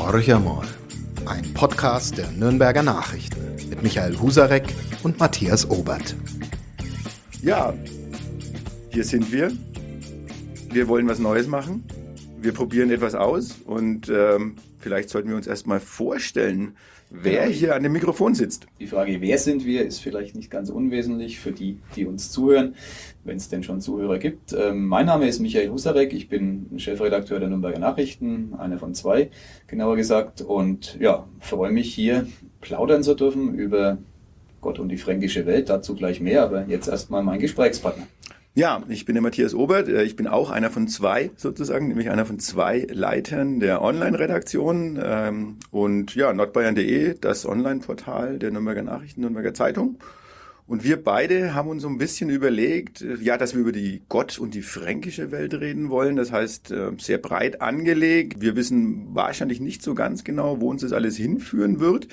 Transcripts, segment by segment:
Horch einmal, ein Podcast der Nürnberger Nachrichten mit Michael Husarek und Matthias Obert. Ja, hier sind wir. Wir wollen was Neues machen. Wir probieren etwas aus und vielleicht sollten wir uns erstmal vorstellen, wer hier an dem Mikrofon sitzt. Die Frage, wer sind wir, ist vielleicht nicht ganz unwesentlich für die, die uns zuhören, wenn es denn schon Zuhörer gibt. Mein Name ist Michael Husarek, ich bin Chefredakteur der Nürnberger Nachrichten, einer von zwei, genauer gesagt. Und ja, freue mich hier plaudern zu dürfen über Gott und die fränkische Welt, dazu gleich mehr, aber jetzt erstmal mein Gesprächspartner. Ja, ich bin der Matthias Obert. Ich bin auch einer von zwei sozusagen, nämlich einer von zwei Leitern der Online-Redaktion. Und ja, nordbayern.de, das Online-Portal der Nürnberger Nachrichten, Nürnberger Zeitung. Und wir beide haben uns so ein bisschen überlegt, ja, dass wir über die Gott- und die fränkische Welt reden wollen. Das heißt, sehr breit angelegt. Wir wissen wahrscheinlich nicht so ganz genau, wo uns das alles hinführen wird.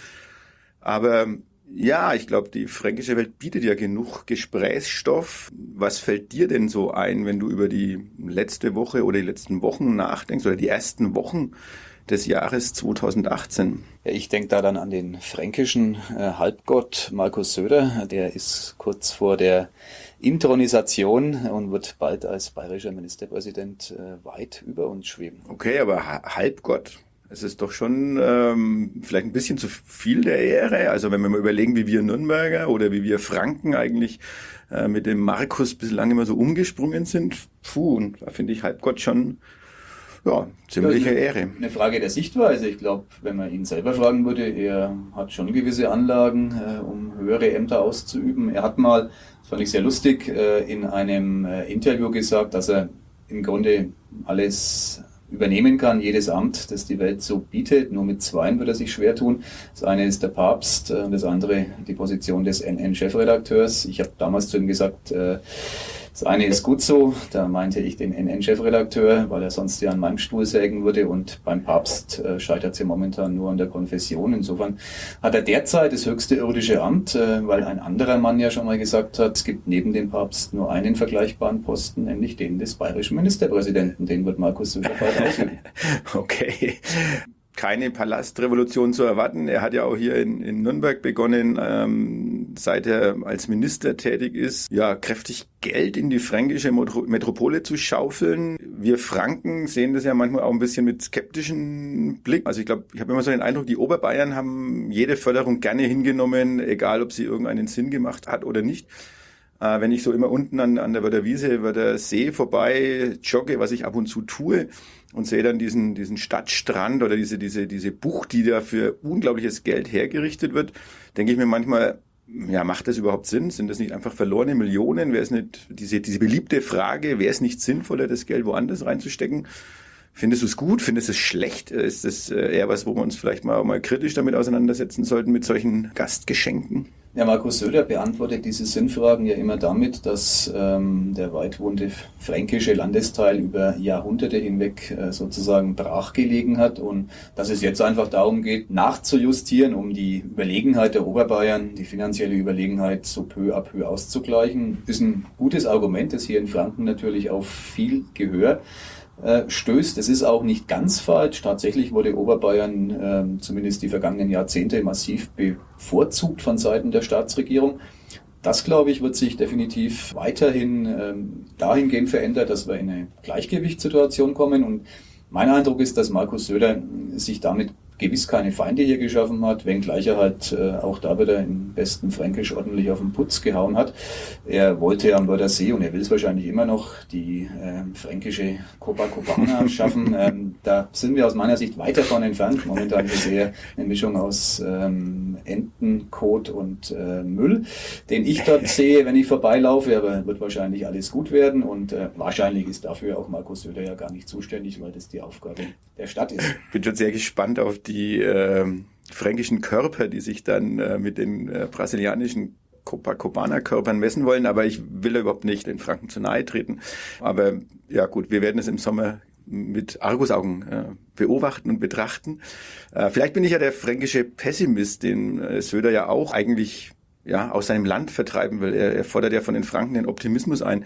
Aber ja, ich glaube, die fränkische Welt bietet ja genug Gesprächsstoff. Was fällt dir denn so ein, wenn du über die letzte Woche oder die letzten Wochen nachdenkst oder die ersten Wochen des Jahres 2018? Ja, ich denke da dann an den fränkischen Halbgott Markus Söder. Der ist kurz vor der Inthronisation und wird bald als bayerischer Ministerpräsident weit über uns schweben. Okay, aber Halbgott? Es ist doch schon vielleicht ein bisschen zu viel der Ehre. Also wenn wir mal überlegen, wie wir Nürnberger oder wie wir Franken eigentlich mit dem Markus bislang immer so umgesprungen sind, und da finde ich Halbgott schon ziemliche Ehre. Eine Frage der Sichtweise. Ich glaube, wenn man ihn selber fragen würde, er hat schon gewisse Anlagen, um höhere Ämter auszuüben. Er hat mal, das fand ich sehr lustig, in einem Interview gesagt, dass er im Grunde alles übernehmen kann, jedes Amt, das die Welt so bietet. Nur mit zweien wird er sich schwer tun. Das eine ist der Papst und das andere die Position des NN-Chefredakteurs. Ich habe damals zu ihm gesagt, das eine ist gut so, da meinte ich den NN-Chefredakteur, weil er sonst ja an meinem Stuhl sägen würde, und beim Papst scheitert es ja momentan nur an der Konfession. Insofern hat er derzeit das höchste irdische Amt, weil ein anderer Mann ja schon mal gesagt hat, es gibt neben dem Papst nur einen vergleichbaren Posten, nämlich den des bayerischen Ministerpräsidenten. Den wird Markus Söder bald ausüben. Okay. Keine Palastrevolution zu erwarten. Er hat ja auch hier in Nürnberg begonnen, seit er als Minister tätig ist, ja, kräftig Geld in die fränkische Metropole zu schaufeln. Wir Franken sehen das ja manchmal auch ein bisschen mit skeptischem Blick. Also ich glaube, ich habe immer so den Eindruck, die Oberbayern haben jede Förderung gerne hingenommen, egal ob sie irgendeinen Sinn gemacht hat oder nicht. Wenn ich so immer unten an der Wörder See vorbei jogge, was ich ab und zu tue, und sehe dann diesen Stadtstrand oder diese Bucht, die da für unglaubliches Geld hergerichtet wird, denke ich mir manchmal, ja, macht das überhaupt Sinn? Sind das nicht einfach verlorene Millionen? Wäre es nicht diese beliebte Frage, wäre es nicht sinnvoller, das Geld woanders reinzustecken? Findest du es gut? Findest du es schlecht? Ist das eher was, wo wir uns vielleicht mal kritisch damit auseinandersetzen sollten, mit solchen Gastgeschenken? Ja, Markus Söder beantwortet diese Sinnfragen ja immer damit, dass der weitwohnte fränkische Landesteil über Jahrhunderte hinweg sozusagen brachgelegen hat und dass es jetzt einfach darum geht, nachzujustieren, um die Überlegenheit der Oberbayern, die finanzielle Überlegenheit so peu à peu auszugleichen. Ist ein gutes Argument, das hier in Franken natürlich auf viel Gehör stößt. Es ist auch nicht ganz falsch. Tatsächlich wurde Oberbayern zumindest die vergangenen Jahrzehnte massiv bevorzugt von Seiten der Staatsregierung. Das, glaube ich, wird sich definitiv weiterhin dahingehend verändern, dass wir in eine Gleichgewichtssituation kommen. Und mein Eindruck ist, dass Markus Söder sich damit gewiss keine Feinde hier geschaffen hat, wenngleich er halt auch da wieder im besten Fränkisch ordentlich auf den Putz gehauen hat. Er wollte am Wörder See, und er will es wahrscheinlich immer noch, die fränkische Copacabana schaffen. Da sind wir aus meiner Sicht weit davon entfernt. Momentan ist es eher eine Mischung aus Entenkot und Müll, den ich dort sehe, wenn ich vorbeilaufe, aber wird wahrscheinlich alles gut werden, und wahrscheinlich ist dafür auch Markus Söder ja gar nicht zuständig, weil das die Aufgabe der Stadt ist. Ich bin schon sehr gespannt auf die fränkischen Körper, die sich dann mit den brasilianischen Copacabana-Körpern messen wollen, aber ich will überhaupt nicht den Franken zu nahe treten. Aber ja gut, wir werden es im Sommer mit Argusaugen beobachten und betrachten. Vielleicht bin ich ja der fränkische Pessimist, den Söder ja auch eigentlich aus seinem Land vertreiben will. Er fordert ja von den Franken den Optimismus ein.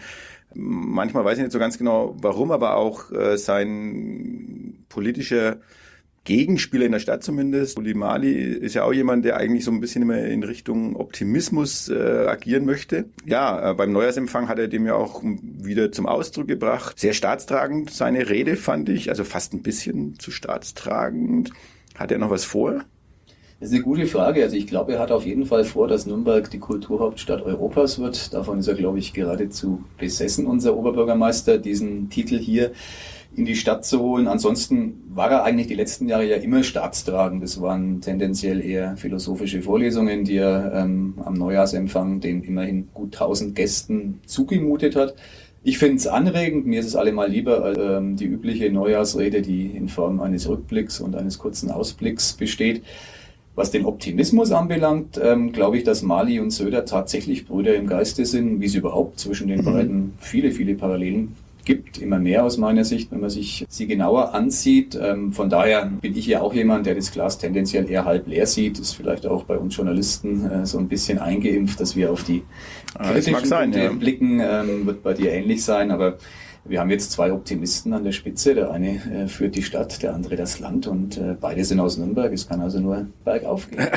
Manchmal weiß ich nicht so ganz genau, warum, aber auch sein politischer Gegenspieler in der Stadt zumindest. Uli Mali ist ja auch jemand, der eigentlich so ein bisschen immer in Richtung Optimismus agieren möchte. Ja, beim Neujahrsempfang hat er dem ja auch wieder zum Ausdruck gebracht. Sehr staatstragend seine Rede, fand ich, also fast ein bisschen zu staatstragend. Hat er noch was vor? Das ist eine gute Frage. Also ich glaube, er hat auf jeden Fall vor, dass Nürnberg die Kulturhauptstadt Europas wird. Davon ist er, glaube ich, geradezu besessen, unser Oberbürgermeister, diesen Titel hier in die Stadt zu holen. Ansonsten war er eigentlich die letzten Jahre ja immer staatstragend. Das waren tendenziell eher philosophische Vorlesungen, die er am Neujahrsempfang den immerhin gut 1000 Gästen zugemutet hat. Ich finde es anregend, mir ist es allemal lieber als die übliche Neujahrsrede, die in Form eines Rückblicks und eines kurzen Ausblicks besteht. Was den Optimismus anbelangt, glaube ich, dass Mali und Söder tatsächlich Brüder im Geiste sind, wie es überhaupt zwischen den beiden viele, viele Parallelen gibt, immer mehr aus meiner Sicht, wenn man sich sie genauer ansieht. Von daher bin ich ja auch jemand, der das Glas tendenziell eher halb leer sieht. Ist vielleicht auch bei uns Journalisten so ein bisschen eingeimpft, dass wir auf die kritischen Punkte blicken. Wird bei dir ähnlich sein, aber wir haben jetzt zwei Optimisten an der Spitze. Der eine führt die Stadt, der andere das Land und beide sind aus Nürnberg. Es kann also nur bergauf gehen.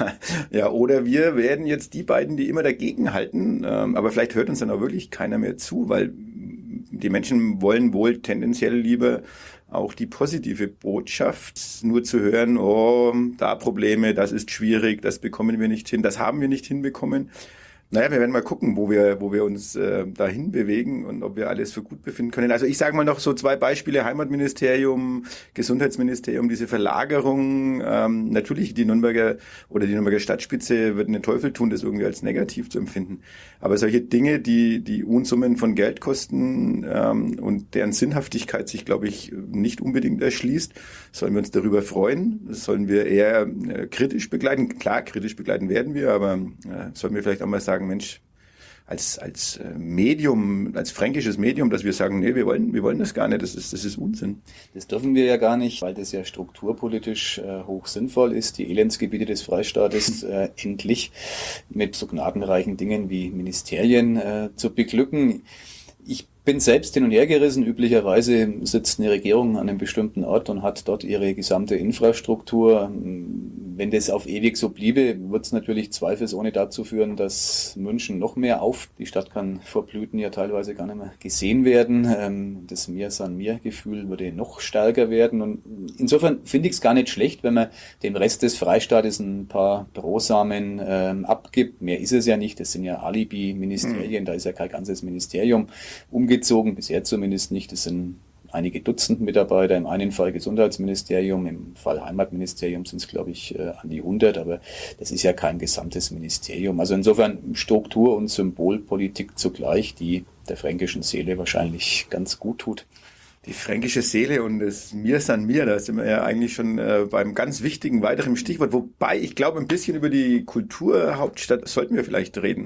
Ja, oder wir werden jetzt die beiden, die immer dagegen halten, aber vielleicht hört uns dann auch wirklich keiner mehr zu, weil die Menschen wollen wohl tendenziell lieber auch die positive Botschaft, nur zu hören, oh, da Probleme, das ist schwierig, das bekommen wir nicht hin, das haben wir nicht hinbekommen. Naja, wir werden mal gucken, wo wir uns dahin bewegen und ob wir alles für gut befinden können. Also ich sage mal noch so 2 Beispiele, Heimatministerium, Gesundheitsministerium, diese Verlagerung. Natürlich die Nürnberger Stadtspitze wird den Teufel tun, das irgendwie als negativ zu empfinden. Aber solche Dinge, die Unsummen von Geld kosten und deren Sinnhaftigkeit sich, glaube ich, nicht unbedingt erschließt, sollen wir uns darüber freuen. Das sollen wir eher kritisch begleiten. Klar, kritisch begleiten werden wir, aber sollen wir vielleicht auch mal sagen, Mensch, als Medium, als fränkisches Medium, dass wir sagen, nee, wir wollen das gar nicht, das ist Unsinn. Das dürfen wir ja gar nicht, weil das ja strukturpolitisch hoch sinnvoll ist, die Elendsgebiete des Freistaates endlich mit so gnadenreichen Dingen wie Ministerien zu beglücken. Ich bin selbst hin und her gerissen. Üblicherweise sitzt eine Regierung an einem bestimmten Ort und hat dort ihre gesamte Infrastruktur. Wenn das auf ewig so bliebe, wird es natürlich zweifelsohne dazu führen, dass München noch mehr die Stadt kann vor Blüten ja teilweise gar nicht mehr gesehen werden. Das Mir-San-Mir-Gefühl würde noch stärker werden. Und insofern finde ich es gar nicht schlecht, wenn man dem Rest des Freistaates ein paar Brosamen abgibt. Mehr ist es ja nicht. Das sind ja Alibi-Ministerien. Da ist ja kein ganzes Ministerium umgezogen, bisher zumindest nicht. Es sind einige Dutzend Mitarbeiter, im einen Fall Gesundheitsministerium, im Fall Heimatministerium sind es, glaube ich, an die 100, aber das ist ja kein gesamtes Ministerium. Also insofern Struktur- und Symbolpolitik zugleich, die der fränkischen Seele wahrscheinlich ganz gut tut. Die fränkische Seele und das Mir San Mir, da sind wir ja eigentlich schon beim ganz wichtigen weiteren Stichwort, wobei ich glaube, ein bisschen über die Kulturhauptstadt sollten wir vielleicht reden.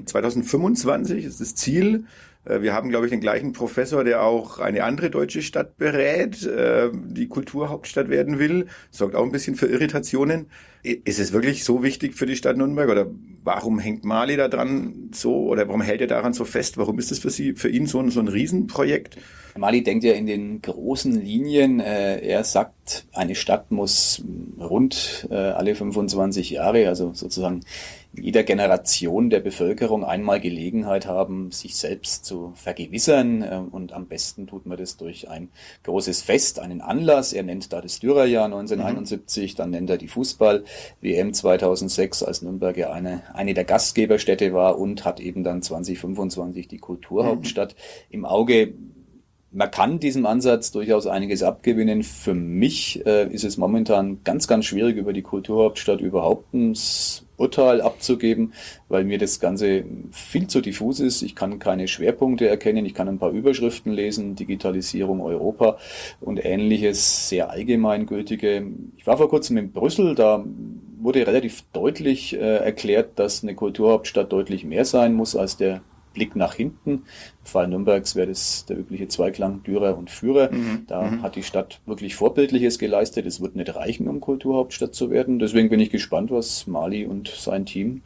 2025 ist das Ziel. Wir haben, glaube ich, den gleichen Professor, der auch eine andere deutsche Stadt berät, die Kulturhauptstadt werden will. Sorgt auch ein bisschen für Irritationen. Ist es wirklich so wichtig für die Stadt Nürnberg? Oder warum hängt Mali da dran so? Oder warum hält er daran so fest? Warum ist das für ihn so ein Riesenprojekt? Mali denkt ja in den großen Linien. Er sagt, eine Stadt muss rund alle 25 Jahre, also sozusagen in jeder Generation der Bevölkerung einmal Gelegenheit haben, sich selbst zu vergewissern. Und am besten tut man das durch ein großes Fest, einen Anlass. Er nennt da das Dürerjahr 1971, dann nennt er die Fußball-WM 2006, als Nürnberg ja eine der Gastgeberstädte war und hat eben dann 2025 die Kulturhauptstadt im Auge. Man kann diesem Ansatz durchaus einiges abgewinnen. Für mich ist es momentan ganz, ganz schwierig, über die Kulturhauptstadt überhaupt ein Urteil abzugeben, weil mir das Ganze viel zu diffus ist. Ich kann keine Schwerpunkte erkennen, ich kann ein paar Überschriften lesen, Digitalisierung Europa und ähnliches, sehr allgemeingültige. Ich war vor kurzem in Brüssel, da wurde relativ deutlich erklärt, dass eine Kulturhauptstadt deutlich mehr sein muss als der Blick nach hinten. Im Fall Nürnbergs wäre das der übliche Zweiklang Dürer und Führer. Da hat die Stadt wirklich Vorbildliches geleistet. Es wird nicht reichen, um Kulturhauptstadt zu werden. Deswegen bin ich gespannt, was Mali und sein Team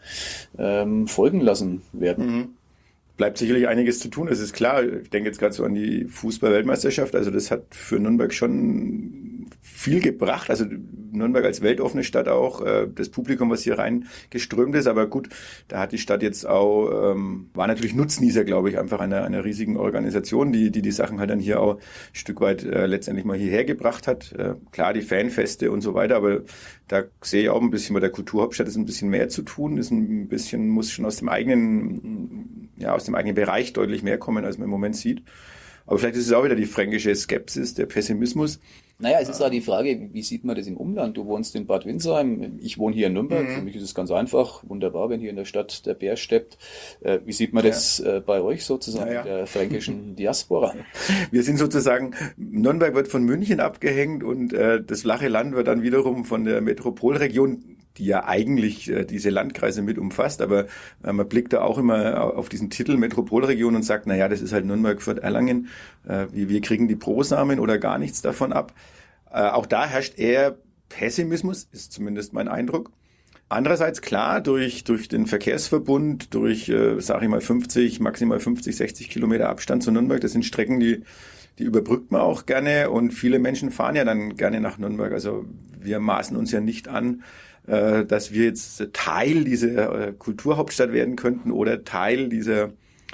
folgen lassen werden. Bleibt sicherlich einiges zu tun, das ist klar. Ich denke jetzt gerade so an die Fußball-Weltmeisterschaft. Also das hat für Nürnberg schon viel gebracht. Also Nürnberg als weltoffene Stadt auch, das Publikum, was hier reingeströmt ist. Aber gut, da hat die Stadt jetzt auch, war natürlich Nutznießer, glaube ich, einfach einer riesigen Organisation, die Sachen halt dann hier auch ein Stück weit letztendlich mal hierher gebracht hat. Klar, die Fanfeste und so weiter, aber da sehe ich auch ein bisschen, bei der Kulturhauptstadt ist ein bisschen mehr zu tun, ist ein bisschen, muss schon aus dem eigenen Bereich deutlich mehr kommen, als man im Moment sieht. Aber vielleicht ist es auch wieder die fränkische Skepsis, der Pessimismus. Naja, es ist auch die Frage, wie sieht man das im Umland? Du wohnst in Bad Windsheim, ich wohne hier in Nürnberg. Für mich ist es ganz einfach, wunderbar, wenn hier in der Stadt der Bär steppt. Wie sieht man das bei euch sozusagen, der fränkischen Diaspora? Wir sind sozusagen, Nürnberg wird von München abgehängt und das flache Land wird dann wiederum von der Metropolregion, die ja eigentlich diese Landkreise mit umfasst, aber man blickt da auch immer auf diesen Titel Metropolregion und sagt, naja, das ist halt Nürnberg, Fürth, Erlangen, wir kriegen die Brosamen oder gar nichts davon ab. Auch da herrscht eher Pessimismus, ist zumindest mein Eindruck. Andererseits klar, durch den Verkehrsverbund, durch, sage ich mal, maximal 50, 60 Kilometer Abstand zu Nürnberg, das sind Strecken, die überbrückt man auch gerne und viele Menschen fahren ja dann gerne nach Nürnberg. Also wir maßen uns ja nicht an, dass wir jetzt Teil dieser Kulturhauptstadt werden könnten oder Teil dieser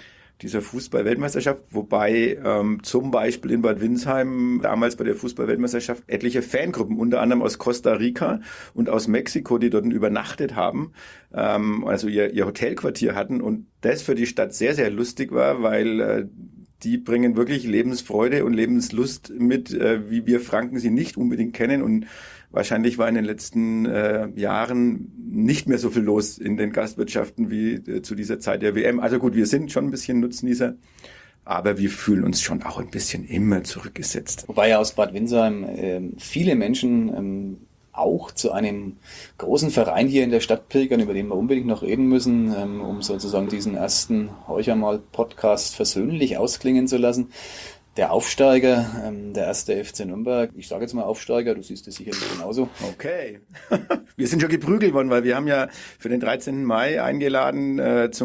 Fußball-Weltmeisterschaft, wobei zum Beispiel in Bad Windsheim damals bei der Fußball-Weltmeisterschaft etliche Fangruppen, unter anderem aus Costa Rica und aus Mexiko, die dort übernachtet haben, also ihr Hotelquartier hatten und das für die Stadt sehr, sehr lustig war, weil die bringen wirklich Lebensfreude und Lebenslust mit, wie wir Franken sie nicht unbedingt kennen und wahrscheinlich war in den letzten Jahren nicht mehr so viel los in den Gastwirtschaften wie zu dieser Zeit der WM. Also gut, wir sind schon ein bisschen Nutznießer, aber wir fühlen uns schon auch ein bisschen immer zurückgesetzt. Wobei ja aus Bad Windsheim viele Menschen auch zu einem großen Verein hier in der Stadt pilgern, über den wir unbedingt noch reden müssen, um sozusagen diesen ersten Horcher-mal-Podcast versöhnlich ausklingen zu lassen. Der Aufsteiger, der erste FC Nürnberg, ich sage jetzt mal Aufsteiger, du siehst es sicherlich genauso. Okay. Wir sind schon geprügelt worden, weil wir haben ja für den 13. Mai eingeladen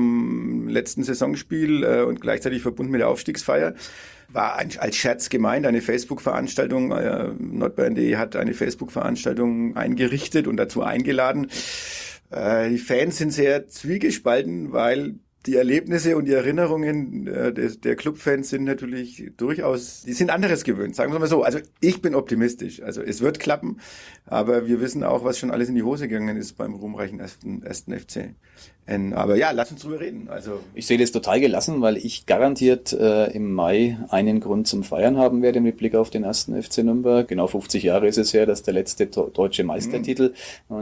zum letzten Saisonspiel und gleichzeitig verbunden mit der Aufstiegsfeier. War als Scherz gemeint, eine Facebook-Veranstaltung. Nordbayern.de hat eine Facebook-Veranstaltung eingerichtet und dazu eingeladen. Die Fans sind sehr zwiegespalten, weil die Erlebnisse und die Erinnerungen der Clubfans sind natürlich durchaus, die sind anderes gewöhnt, sagen wir mal so. Also ich bin optimistisch, also es wird klappen, aber wir wissen auch, was schon alles in die Hose gegangen ist beim ruhmreichen ersten FC. Aber ja, lass uns drüber reden. Also ich sehe das total gelassen, weil ich garantiert im Mai einen Grund zum Feiern haben werde mit Blick auf den ersten FC Nürnberg. Genau 50 Jahre ist es her, dass der letzte deutsche Meistertitel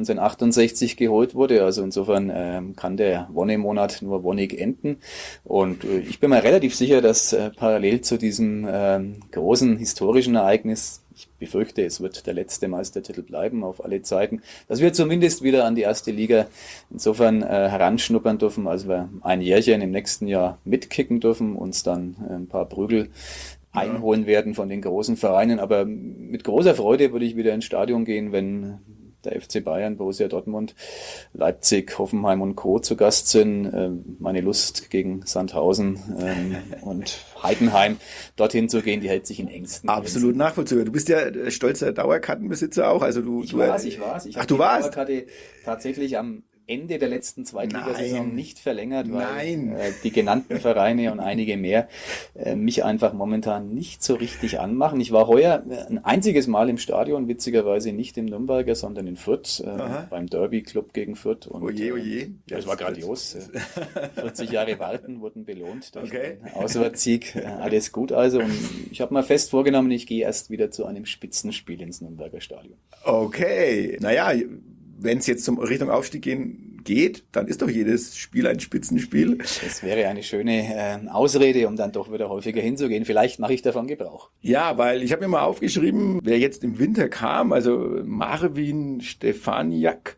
1968 geholt wurde. Also insofern kann der Wonnemonat nur wonnig enden. Und ich bin mir relativ sicher, dass parallel zu diesem großen historischen Ereignis, ich befürchte, es wird der letzte Meistertitel bleiben auf alle Zeiten, dass wir zumindest wieder an die erste Liga insofern heranschnuppern dürfen, als wir ein Jährchen im nächsten Jahr mitkicken dürfen, uns dann ein paar Prügel einholen werden von den großen Vereinen. Aber mit großer Freude würde ich wieder ins Stadion gehen, wenn der FC Bayern, Borussia Dortmund, Leipzig, Hoffenheim und Co. zu Gast sind. Meine Lust gegen Sandhausen und Heidenheim dorthin zu gehen, die hält sich in Ängsten. Absolut nachvollziehbar. Du bist ja stolzer Dauerkartenbesitzer auch. Also Ich war's. Ich Ach, habe du die warst? Dauerkarte tatsächlich am Ende der letzten Zweitligasaison nicht verlängert, weil Nein. Die genannten Vereine und einige mehr mich einfach momentan nicht so richtig anmachen. Ich war heuer ein einziges Mal im Stadion, witzigerweise nicht im Nürnberger, sondern in Fürth, beim Derby-Club gegen Fürth. Und, Oje. Ja, das war grandios. 40 Jahre Warten wurden belohnt durch Okay. den Auswärtssieg. Alles gut also. Und ich habe mir fest vorgenommen, ich gehe erst wieder zu einem Spitzenspiel ins Nürnberger Stadion. Okay. Naja, wenn es jetzt zum Richtung Aufstieg geht, dann ist doch jedes Spiel ein Spitzenspiel. Das wäre eine schöne Ausrede, um dann doch wieder häufiger hinzugehen. Vielleicht mache ich davon Gebrauch. Ja, weil ich habe mir mal aufgeschrieben, wer jetzt im Winter kam, also Marvin Stefaniak,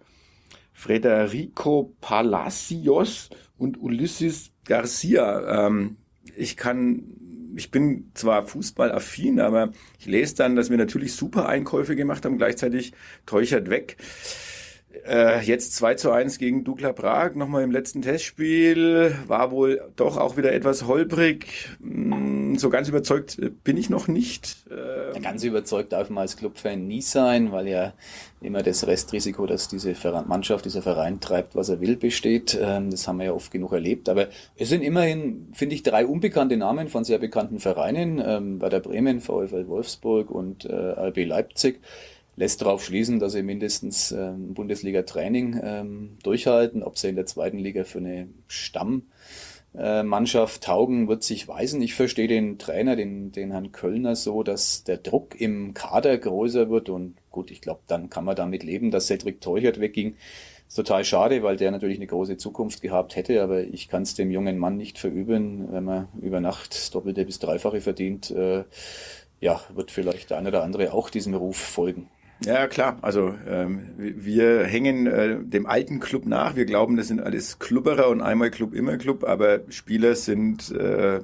Federico Palacios und Ulisses Garcia. Ich bin zwar fußballaffin, aber ich lese dann, dass wir natürlich super Einkäufe gemacht haben, gleichzeitig Teuchert weg. Jetzt 2:1 gegen Dukla Prag, nochmal im letzten Testspiel, war wohl doch auch wieder etwas holprig. So ganz überzeugt bin ich noch nicht. Ganz überzeugt darf man als Clubfan nie sein, weil ja immer das Restrisiko, dass diese Mannschaft, dieser Verein treibt, was er will, besteht. Das haben wir ja oft genug erlebt. Aber es sind immerhin, finde ich, 3 unbekannte Namen von sehr bekannten Vereinen. Werder Bremen, VfL Wolfsburg und RB Leipzig. Lässt darauf schließen, dass sie mindestens ein Bundesliga-Training durchhalten. Ob sie in der 2. Liga für eine Stammmannschaft taugen, wird sich weisen. Ich verstehe den Trainer, den Herrn Kölner, so, dass der Druck im Kader größer wird. Und gut, ich glaube, dann kann man damit leben, dass Cedric Teuchert wegging. Ist total schade, weil der natürlich eine große Zukunft gehabt hätte. Aber ich kann es dem jungen Mann nicht verüben, wenn man über Nacht das Doppelte bis Dreifache verdient. Wird vielleicht der eine oder andere auch diesem Ruf folgen. Ja, klar. Also wir hängen dem alten Club nach. Wir glauben, das sind alles Klubberer und einmal Club, immer Club. Aber Spieler sind,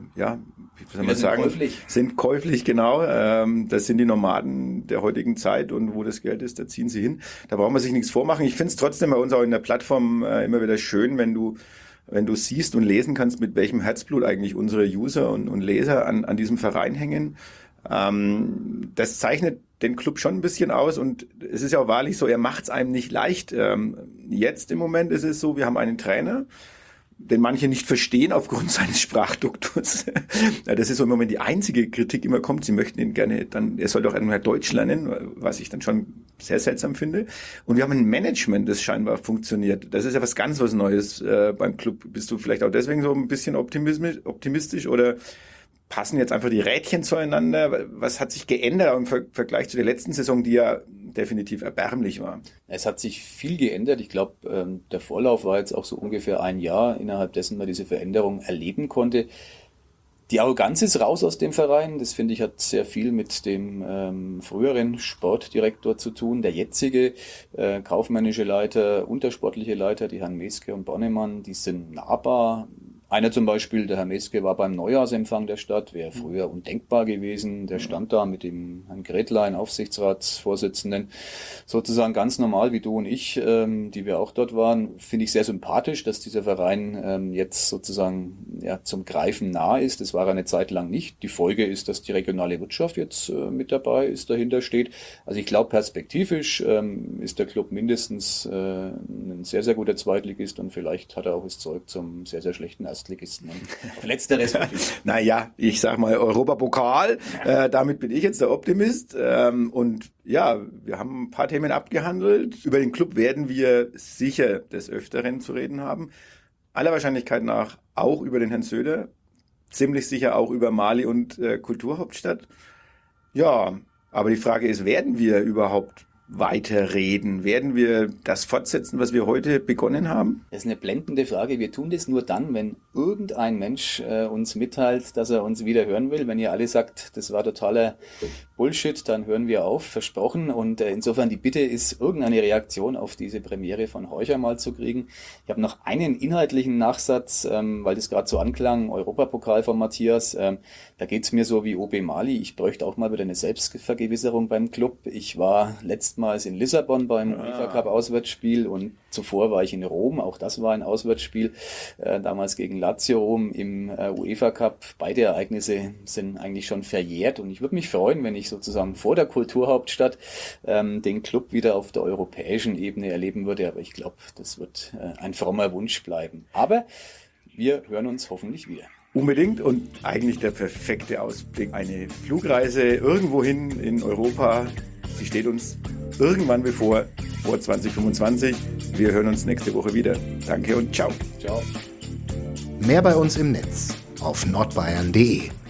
sind käuflich, genau. Das sind die Nomaden der heutigen Zeit und wo das Geld ist, da ziehen sie hin. Da braucht man sich nichts vormachen. Ich finde es trotzdem bei uns auch in der Plattform immer wieder schön, wenn du siehst und lesen kannst, mit welchem Herzblut eigentlich unsere User und Leser an diesem Verein hängen. Das zeichnet den Club schon ein bisschen aus und es ist ja auch wahrlich so, er macht es einem nicht leicht. Jetzt im Moment ist es so, wir haben einen Trainer, den manche nicht verstehen aufgrund seines Sprachduktus. Das ist so im Moment die einzige Kritik, die immer kommt. Sie möchten ihn gerne er soll doch einmal Deutsch lernen, was ich dann schon sehr seltsam finde. Und wir haben ein Management, das scheinbar funktioniert. Das ist ja was Neues beim Club. Bist du vielleicht auch deswegen so ein bisschen optimistisch oder passen jetzt einfach die Rädchen zueinander? Was hat sich geändert im Vergleich zu der letzten Saison, die ja definitiv erbärmlich war? Es hat sich viel geändert. Ich glaube, der Vorlauf war jetzt auch so ungefähr ein Jahr, innerhalb dessen man diese Veränderung erleben konnte. Die Arroganz ist raus aus dem Verein. Das, finde ich, hat sehr viel mit dem früheren Sportdirektor zu tun. Der jetzige kaufmännische Leiter, untersportliche Leiter, die Herren Meske und Bonnemann, die sind nahbar. Einer zum Beispiel, der Herr Meske, war beim Neujahrsempfang der Stadt, wäre früher undenkbar gewesen. Der stand da mit dem Herrn Gretlein, Aufsichtsratsvorsitzenden, sozusagen ganz normal wie du und ich, die wir auch dort waren. Finde ich sehr sympathisch, dass dieser Verein jetzt sozusagen zum Greifen nah ist. Das war er eine Zeit lang nicht. Die Folge ist, dass die regionale Wirtschaft jetzt mit dabei ist, dahinter steht. Also ich glaube, perspektivisch ist der Club mindestens ein sehr, sehr guter Zweitligist und vielleicht hat er auch das Zeug zum sehr, sehr schlechten Erstligisten. Letzteres. Naja, ich sag mal Europapokal. Damit bin ich jetzt der Optimist. Und ja, wir haben ein paar Themen abgehandelt. Über den Club werden wir sicher des Öfteren zu reden haben. Aller Wahrscheinlichkeit nach auch über den Herrn Söder. Ziemlich sicher auch über Mali und Kulturhauptstadt. Ja, aber die Frage ist, werden wir überhaupt weiterreden? Werden wir das fortsetzen, was wir heute begonnen haben? Das ist eine blendende Frage. Wir tun das nur dann, wenn irgendein Mensch uns mitteilt, dass er uns wieder hören will. Wenn ihr alle sagt, das war totaler Bullshit, dann hören wir auf, versprochen. Und insofern die Bitte ist, irgendeine Reaktion auf diese Premiere von Horcher mal zu kriegen. Ich habe noch einen inhaltlichen Nachsatz, weil das gerade so anklang, Europapokal von Matthias. Da geht's mir so wie OB Mali. Ich bräuchte auch mal wieder eine Selbstvergewisserung beim Club. Ich war letztmals in Lissabon beim UEFA Cup Auswärtsspiel und zuvor war ich in Rom. Auch das war ein Auswärtsspiel, damals gegen Lazio Rom im UEFA Cup. Beide Ereignisse sind eigentlich schon verjährt und ich würde mich freuen, wenn ich sozusagen vor der Kulturhauptstadt den Club wieder auf der europäischen Ebene erleben würde. Aber ich glaube, das wird ein frommer Wunsch bleiben. Aber wir hören uns hoffentlich wieder. Unbedingt und eigentlich der perfekte Ausblick. Eine Flugreise irgendwohin in Europa. Sie steht uns irgendwann bevor, vor 2025. Wir hören uns nächste Woche wieder. Danke und ciao. Ciao. Mehr bei uns im Netz auf nordbayern.de.